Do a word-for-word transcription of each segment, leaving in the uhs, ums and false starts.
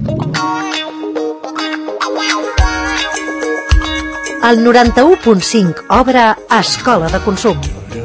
El noranta-u punt cinc obre Escola de Consum.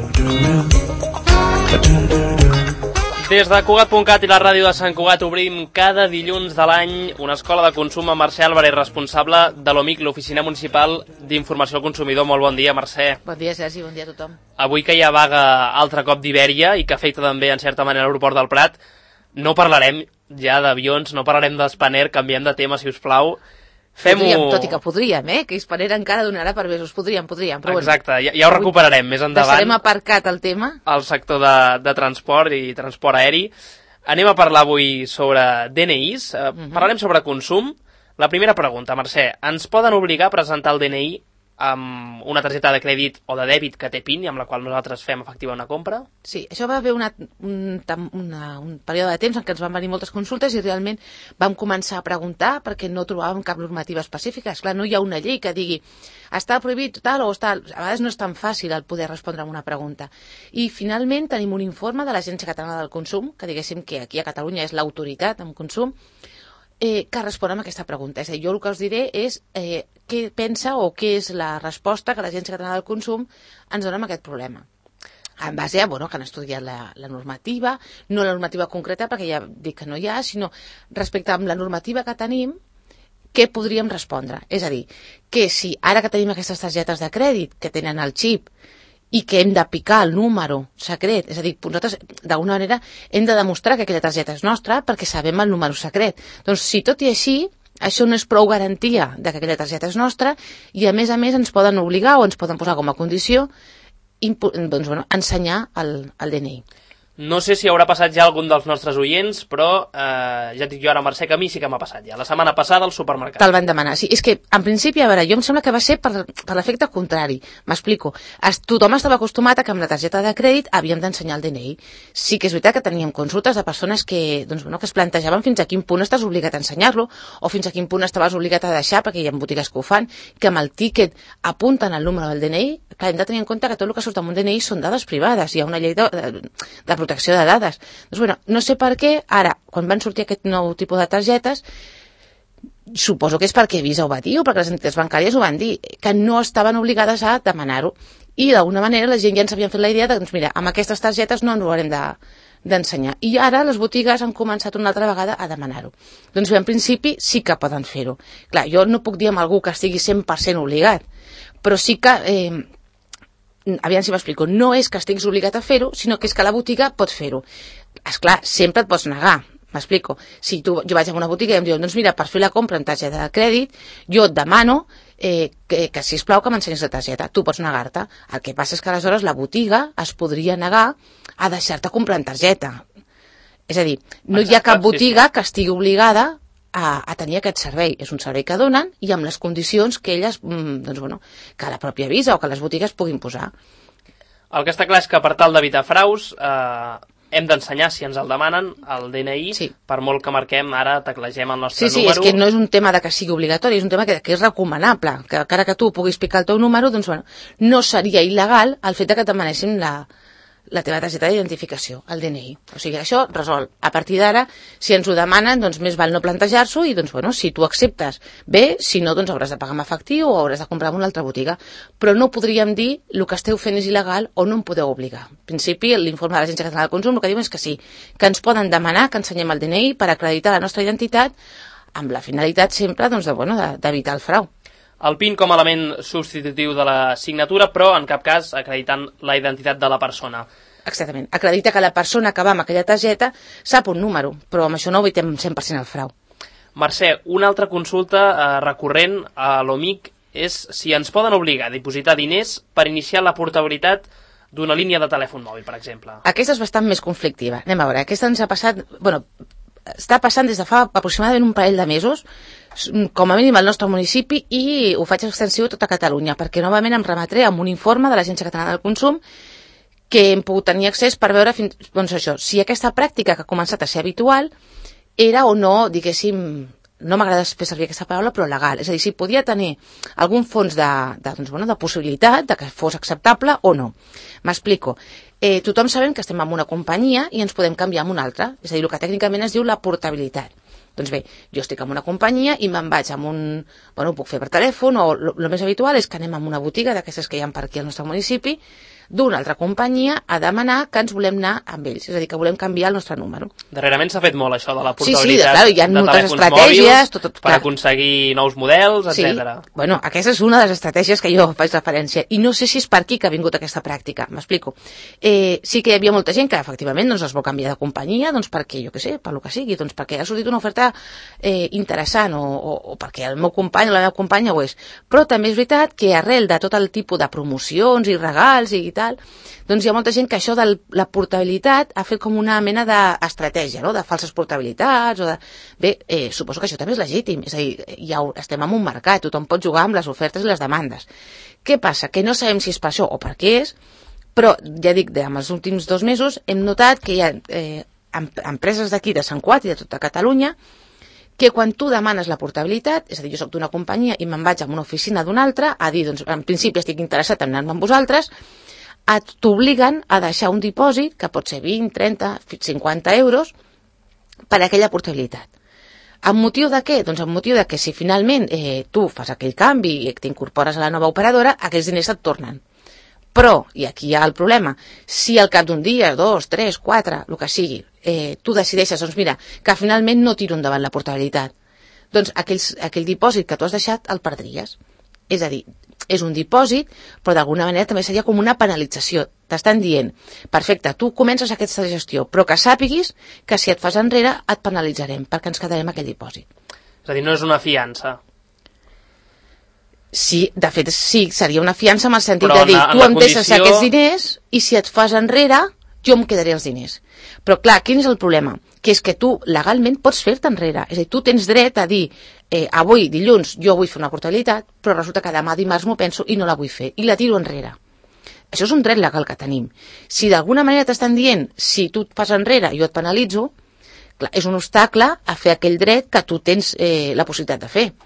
Des de Cugat punt cat i la ràdio de Sant Cugat obrim cada dilluns de l'any una escola de consum amb Mercè Álvarez, responsable de l'O M I C, l'Oficina Municipal d'Informació al Consumidor. Molt bon dia, Mercè. Bon dia, Sergi, bon dia a tothom. Avui que hi ha vaga altre cop d'Ibèria i que afecta també, en certa manera, l'aeroport del Prat, no parlarem ja d'avions, no parlarem d'Spanair, canviem de tema, si us plau. Fem-ho... Tot i que podríem, eh? Que Spanair encara donarà per besos. Podríem, podríem. Però exacte, bueno, ja, ja ho recuperarem més endavant. Deixarem aparcat el tema. El sector de, de transport i transport aeri. Anem a parlar avui sobre D N Is. Uh, uh-huh. Parlarem sobre consum. La primera pregunta, Mercè. Ens poden obligar a presentar el D N I amb una targeta de crèdit o de dèbit que té PIN i amb la qual nosaltres fem efectiva una compra? Sí, això va haver una, un, una, un període de temps en què ens van venir moltes consultes i realment vam començar a preguntar perquè no trobàvem cap normativa específica. Esclar, no hi ha una llei que digui està prohibit tal o està... A vegades no és tan fàcil el poder respondre a una pregunta. I finalment tenim un informe de l'Agència Catalana del Consum, que diguéssim que aquí a Catalunya és l'autoritat en consum, Eh, que respon a aquesta pregunta. És a dir, jo el que us diré és eh, què pensa o què és la resposta que l'Agència Catalana del Consum ens dona amb aquest problema. En base a, bueno, que han estudiat la, la normativa, no la normativa concreta, perquè ja dic que no hi ha, sinó respecte amb la normativa que tenim, què podríem respondre? És a dir, que si ara que tenim aquestes targetes de crèdit que tenen el xip i que hem de picar el número secret, és a dir, nosaltres d'alguna manera hem de demostrar que aquella targeta és nostra perquè sabem el número secret. Doncs si tot i així, això no és prou garantia de que aquella targeta és nostra i a més a més ens poden obligar o ens poden posar com a condició doncs, bueno, ensenyar el, el D N I. No sé si haurà passat ja algun dels nostres oients, però eh, ja et dic jo ara, Mercè, que a mi sí que m'ha passat ja. La setmana passada al supermercat. Te'l van demanar. Sí, és que, en principi, a veure, jo em sembla que va ser per, per l'efecte contrari. M'explico. Es, tothom estava acostumat a que amb la targeta de crèdit havíem d'ensenyar el D N I. Sí que és veritat que teníem consultes de persones que, doncs, bueno, que es plantejaven fins a quin punt estàs obligat a ensenyar-lo o fins a quin punt estaves obligat a deixar, perquè hi ha botigues que ho fan, que amb el tíquet apunten el número del D N I. Clar, hem de tenir en compte que tot el que surt amb un D N I són dades privades. Hi ha una llei de, de, de protecció de dades. Doncs, bueno, no sé per què, ara, quan van sortir aquest nou tipus de targetes, suposo que és perquè Visa ho va dir o perquè les entitats bancàries ho van dir, que no estaven obligades a demanar-ho. I d'alguna manera la gent ja ens havien fet la idea de, doncs mira, amb aquestes targetes no ens ho haurem de, d'ensenyar. I ara les botigues han començat una altra vegada a demanar-ho. Doncs bé, en principi sí que poden fer-ho. Clar, jo no puc dir amb algú que estigui cent per cent obligat, però sí que... Eh, aviam si m'explico, no és que estiguis obligat a fer-ho, sinó que és que la botiga pot fer-ho. Esclar, sempre et pots negar, m'explico. Si tu, jo vaig a una botiga i em diuen, doncs mira, per fer la compra en targeta de crèdit, jo et demano eh, que, que sisplau que m'ensenyis la targeta. Tu pots negar-te. El que passa és que aleshores la botiga es podria negar a deixar-te comprar en targeta. És a dir, no hi ha cap botiga que estigui obligada A, a tenir aquest servei. És un servei que donen i amb les condicions que elles, doncs bueno, que la pròpia Visa o que les botigues puguin posar. El que està clar és que per tal d'evitar fraus eh, hem d'ensenyar, si ens el demanen, el D N I, sí. Per molt que marquem, ara teclegem el nostre sí, sí, número. Sí, és que no és un tema de que sigui obligatori, és un tema que, que és recomanable, que encara que tu puguis picar el teu número, doncs bueno, no seria il·legal el fet de que et demanessin la, la teva targeta d'identificació, el D N I. O sigui, això resol. A partir d'ara, si ens ho demanen, doncs més val no plantejar-s'ho i, doncs, bueno, si tu acceptes, bé, si no, doncs hauràs de pagar amb efectiu o hauràs de comprar en una altra botiga. Però no podríem dir el que esteu fent és il·legal o no em podeu obligar. En principi, l'informe de l'Agència Catalana del Consum el que diu és que sí, que ens poden demanar que ensenyem el D N I per acreditar la nostra identitat amb la finalitat sempre, doncs, de, bueno, d'evitar el frau. El PIN com a element substitutiu de la signatura, però en cap cas acreditant la identitat de la persona. Exactament. Acredita que la persona que va amb aquella targeta sap un número, però amb això no evitem cent per cent el frau. Mercè, una altra consulta eh, recurrent a l'O M I C és si ens poden obligar a dipositar diners per iniciar la portabilitat d'una línia de telèfon mòbil, per exemple. Aquesta és bastant més conflictiva. Anem a veure, aquesta ens ha passat... Bueno, està passant des de fa aproximadament un parell de mesos, com a mínim al nostre municipi, i ho faig extensiu a tota Catalunya, perquè novament em remetré amb un informe de l'Agència Catalana del Consum que hem pogut tenir accés per veure fins, doncs això, si aquesta pràctica que ha començat a ser habitual era o no, diguéssim, no m'agrada fer servir aquesta paraula, però legal. És a dir, si podia tenir algun fons de, de, doncs, bueno, de possibilitat de que fos acceptable o no. M'explico. Eh, tothom sabem que estem en una companyia i ens podem canviar en una altra. És a dir, el que tècnicament es diu la portabilitat. Doncs bé, jo estic en una companyia i me'n vaig amb un... Bueno, ho puc fer per telèfon, o el més habitual és que anem a una botiga d'aquestes que hi ha per aquí al nostre municipi, d'una altra companyia a demanar que ens volem anar amb ells, és a dir, que volem canviar el nostre número. Darrerament s'ha fet molt això de la portabilitat sí, sí, de, clar, hi ha de moltes telèfons estratègies, mòbils tot, tot, per aconseguir nous models, etcètera. Sí, bueno, aquesta és una de les estratègies que jo faig referència, i no sé si és per aquí que ha vingut aquesta pràctica, m'explico. Eh, sí que hi havia molta gent que efectivament doncs, es vol canviar de companyia, doncs perquè, jo què sé, per lo que sigui, doncs perquè ha sortit una oferta eh, interessant, o, o, o perquè el meu company o la meva companya ho és. Però també és veritat que arrel de tot el tipus de promocions i regals i tal, doncs hi ha molta gent que això de la portabilitat ha fet com una mena d'estratègia, no? De falses portabilitats, o de... Bé, eh, suposo que això també és legítim, és a dir, ja estem en un mercat, tothom pot jugar amb les ofertes i les demandes. Què passa? Que no sabem si és per això o per què és, però ja dic, en els últims dos mesos hem notat que hi ha eh, empreses d'aquí, de Sant Cugat i de tota Catalunya, que quan tu demanes la portabilitat, és a dir, jo soc d'una companyia i me'n vaig a una oficina d'una altra, a dir, doncs, en principi estic interessat en anar-me amb vosaltres, t'obliguen a deixar un dipòsit, que pot ser vint, trenta, cinquanta euros, per a aquella portabilitat. Amb motiu de què? Doncs amb motiu de que si finalment eh, tu fas aquell canvi i t'incorpores a la nova operadora, aquells diners et tornen. Però, i aquí hi ha el problema, si al cap d'un dia, dos, tres, quatre, el que sigui, eh, tu decideixes, doncs mira, que finalment no tiro endavant la portabilitat, doncs aquells, aquell dipòsit que tu has deixat el perdries. És a dir, és un dipòsit, però d'alguna manera també seria com una penalització. T'estan dient, perfecte, tu comences aquesta gestió, però que sàpiguis que si et fas enrere et penalitzarem, perquè ens quedarem aquell dipòsit. És a dir, no és una fiança. Sí, de fet, sí, seria una fiança en el sentit però de dir, en, en tu em condició... deixes aquests diners i si et fas enrere, jo em quedaré els diners. Però clar, quin és el problema? Que és que tu legalment pots fer-te enrere. És a dir, tu tens dret a dir, eh, avui, dilluns, jo vull fer una portabilitat, però resulta que demà dimarts m'ho penso i no la vull fer, i la tiro enrere. Això és un dret legal que tenim. Si d'alguna manera t'estan dient, si tu et fas enrere, jo et penalitzo, clar, és un obstacle a fer aquell dret que tu tens eh, la possibilitat de fer.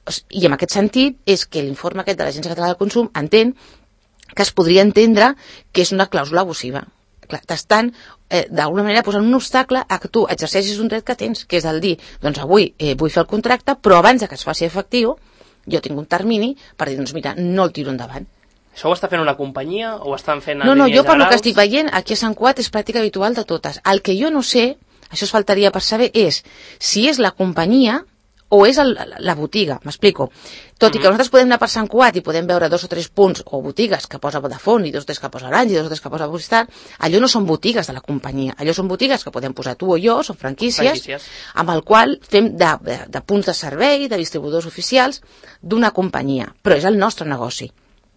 I en aquest sentit és que l'informe aquest de l'Agència Catalana del Consum entén que es podria entendre que és una clàusula abusiva. Clar, t'estan eh, d'alguna manera posant un obstacle a que tu exerceixis un dret que tens, que és el dir, doncs avui eh, vull fer el contracte, però abans que es faci efectiu, jo tinc un termini per dir, doncs mira, no el tiro endavant. Això ho està fent una companyia o ho estan fent en no, no, línies jo per generals? lo que estic veient, aquí a Sant Cugat és pràctica habitual de totes. El que jo no sé, això es faltaria per saber, és si és la companyia o és el, la botiga, m'explico. Tot mm-hmm. i que nosaltres podem anar per Sant Cugat i podem veure dos o tres punts o botigues que posa Vodafone i dos o tres que posa Orange i dos o tres que posa Movistar, allò no són botigues de la companyia, allò són botigues que podem posar tu o jo, són franquícies, franquícies. amb el qual fem de, de, de punts de servei, de distribuïdors oficials d'una companyia, però és el nostre negoci.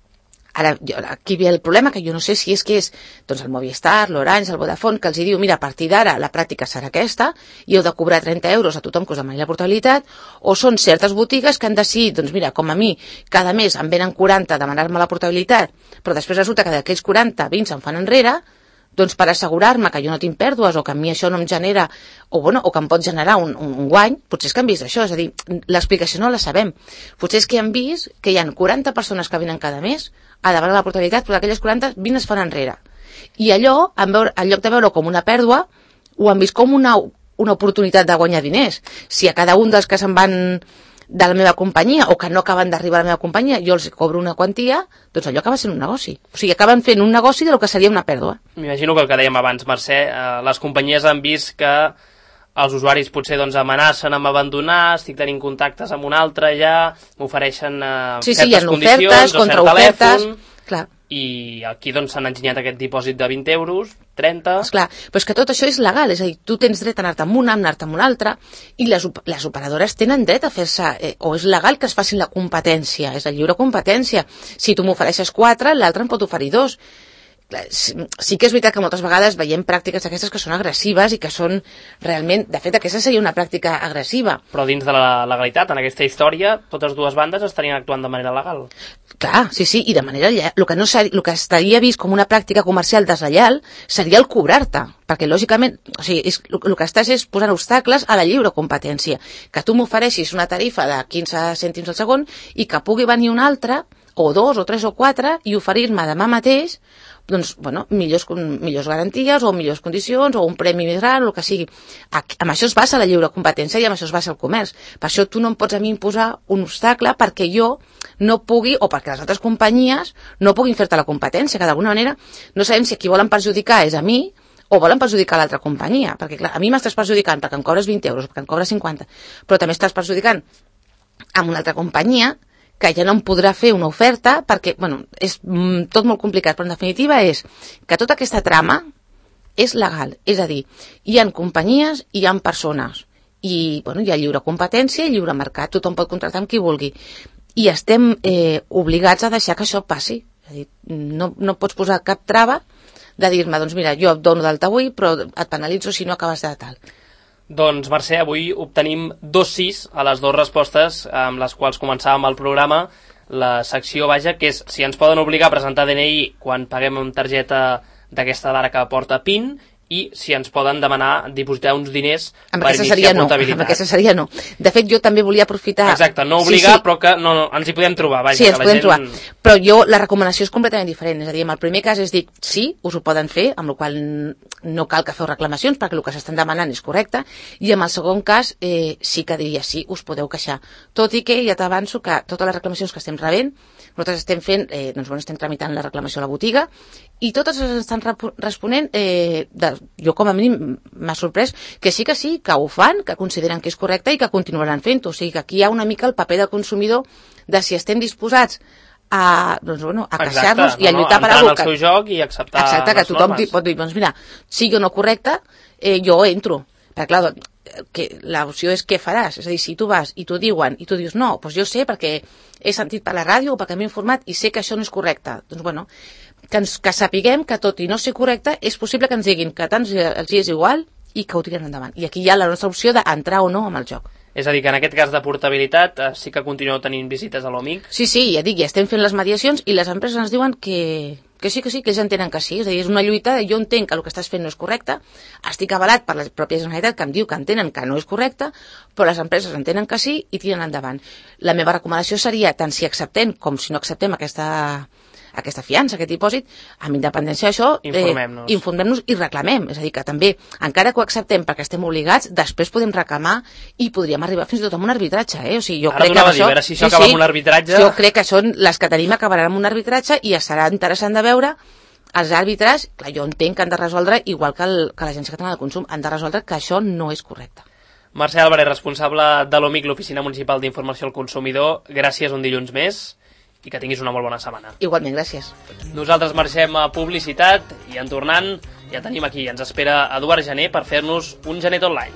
Ara, jo, aquí ve el problema, que jo no sé si és que és doncs el Movistar, l'Orange, el Vodafone, que els diu, mira, a partir d'ara la pràctica serà aquesta, i heu de cobrar trenta euros a tothom que us demani la portabilitat, o són certes botigues que han decidit, doncs mira, com a mi, cada mes em venen quaranta a demanar-me la portabilitat, però després resulta que d'aquells quaranta, vint se'n fan enrere, doncs per assegurar-me que jo no tinc pèrdues o que a mi això no em genera, o, bueno, o que em pot generar un, un, un guany, potser és que han vist això, és a dir, l'explicació no la sabem. Potser és que han vist que hi ha quaranta persones que venen cada mes a demanar la portabilitat, però d'aquelles quaranta, vint es fan enrere. I allò, en, veure, en lloc de veure com una pèrdua, ho han vist com una, una oportunitat de guanyar diners. Si a cada un dels que se'n van de la meva companyia o que no acaben d'arribar a la meva companyia jo els cobro una quantia, doncs allò acaba sent un negoci. O sigui, acaben fent un negoci del que seria una pèrdua. M'imagino que el que dèiem abans, Mercè, eh, les companyies han vist que els usuaris potser doncs, amenacen amb abandonar, estic tenint contactes amb un altre ja, m'ofereixen eh, sí, sí, certes condicions ofertes, o cert telèfon, clar. I aquí doncs s'han enginyat aquest dipòsit de vint euros, trenta... Esclar, però és que tot això és legal, és a dir, tu tens dret a anar-te amb una, a anar-te amb una altra, i les, les operadores tenen dret a fer-se, eh, o és legal que es facin la competència, és la lliure competència. Si tu m'ofereixes quatre, l'altre en pot oferir dos. Sí que és veritat que moltes vegades veiem pràctiques d'aquestes que són agressives i que són realment... De fet, aquesta seria una pràctica agressiva. Però dins de la legalitat, en aquesta història, totes dues bandes estarien actuant de manera legal. Clar, sí, sí, i de manera... El que, no ser, el que estaria vist com una pràctica comercial deslleial seria el cobrar-te, perquè lògicament, o sigui, és, el que estàs és posant obstacles a la lliure competència. Que tu m'ofereixis una tarifa de quinze cèntims al segon i que pugui venir un altre o dos, o tres, o quatre, i oferir-me demà mateix doncs, bueno, millors, millors garanties o millors condicions o un premi més gran o el que sigui. Amb això es basa la lliure competència i amb això es basa el comerç. Per això tu no em pots a mi imposar un obstacle perquè jo no pugui, o perquè les altres companyies no puguin fer-te la competència, que d'alguna manera no sabem si a qui volen perjudicar és a mi o volen perjudicar l'altra companyia, perquè clar, a mi m'estàs perjudicant perquè em cobres vint euros, perquè em cobres cinquanta, però també estàs perjudicant amb una altra companyia que ja no em podrà fer una oferta perquè, bueno, és mm, tot molt complicat, però en definitiva és que tota aquesta trama és legal, és a dir, hi ha companyies i hi ha persones, i bueno, hi ha lliure competència i lliure mercat, tothom pot contractar amb qui vulgui, i estem eh, obligats a deixar que això passi, és a dir, no, no pots posar cap trava de dir-me, doncs mira, jo et dono d'alta avui, però et penalitzo si no acabes de tal. Doncs, Mercè, avui obtenim dos sis a les dues respostes amb les quals començàvem el programa, la secció, vaja, que és si ens poden obligar a presentar D N I quan paguem amb targeta d'aquesta d'ara que porta PIN, i si ens poden demanar dipositar uns diners amb per iniciar comptabilitat. Amb aquesta seria no. De fet, jo també volia aprofitar... Exacte, no obligar, sí, sí. però que no, no, ens hi podem trobar. Vaja, sí, ens que la podem gent... trobar. Però jo, la recomanació és completament diferent. És a dir, en el primer cas és dir, sí, us ho poden fer, amb la qual no cal que feu reclamacions, perquè el que s'estan demanant és correcte, i en el segon cas eh, sí que diria sí, us podeu queixar. Tot i que ja t'avanço que totes les reclamacions que estem rebent, nosaltres estem fent, eh, doncs bueno, estem tramitant la reclamació a la botiga, i totes les estan responent, eh, de, jo com a mínim m'ha sorprès, que sí que sí, que ho fan, que consideren que és correcte i que continuaran fent-ho. O sigui que aquí hi ha una mica el paper del consumidor de si estem disposats a, doncs, bueno, a queixar-nos i a lluitar no, per algú. Entrar en el seu joc i acceptar exacte, que les tothom normes. pot dir, doncs mira, sigui o no correcte, eh, jo entro. Perquè clar, que l'opció és què faràs, és a dir, si tu vas i t'ho diuen i tu dius no, doncs jo sé perquè he sentit per la ràdio o perquè m'he informat i sé que això no és correcte, doncs bueno, que, ens, que sapiguem que tot i no ser correcte és possible que ens diguin que tant els és igual i que ho tiren endavant, i aquí hi ha la nostra opció d'entrar o no amb el joc. És a dir, que en aquest cas de portabilitat eh, sí que continueu tenint visites a l'Omic. Sí, sí, ja dic, ja estem fent les mediacions i les empreses ens diuen que, que sí, que sí, que ells entenen que sí. És a dir, és una lluita, jo entenc que el que estàs fent no és correcte, estic avalat per la pròpia Generalitat que em diu que entenen que no és correcte, però les empreses entenen que sí i tiren endavant. La meva recomanació seria, tant si acceptem com si no acceptem aquesta... aquesta fiança, aquest dipòsit, amb independència d'això, informem-nos. Eh, informem-nos i reclamem. És a dir, que també, encara que ho acceptem perquè estem obligats, després podem reclamar i podríem arribar fins i tot amb un arbitratge. Eh? O sigui, jo Ara crec que això, això, a veure si això sí, acaba amb un arbitratge. Jo crec que són les que tenim acabaran amb un arbitratge i serà interessant de veure els àrbitres, clar, jo entenc que han de resoldre, igual que, el, que l'Agència Catalana de Consum, han de resoldre que això no és correcte. Mercè Álvarez, responsable de l'Omic, l'Oficina Municipal d'Informació al Consumidor, gràcies un dilluns més i que tinguis una molt bona setmana. Igualment, gràcies. Nosaltres marxem a publicitat i en tornant ja tenim aquí, ens espera Eduard Gené per fer-nos un Genet Online.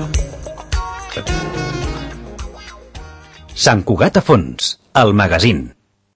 Sant Cugat a fons, el magazín.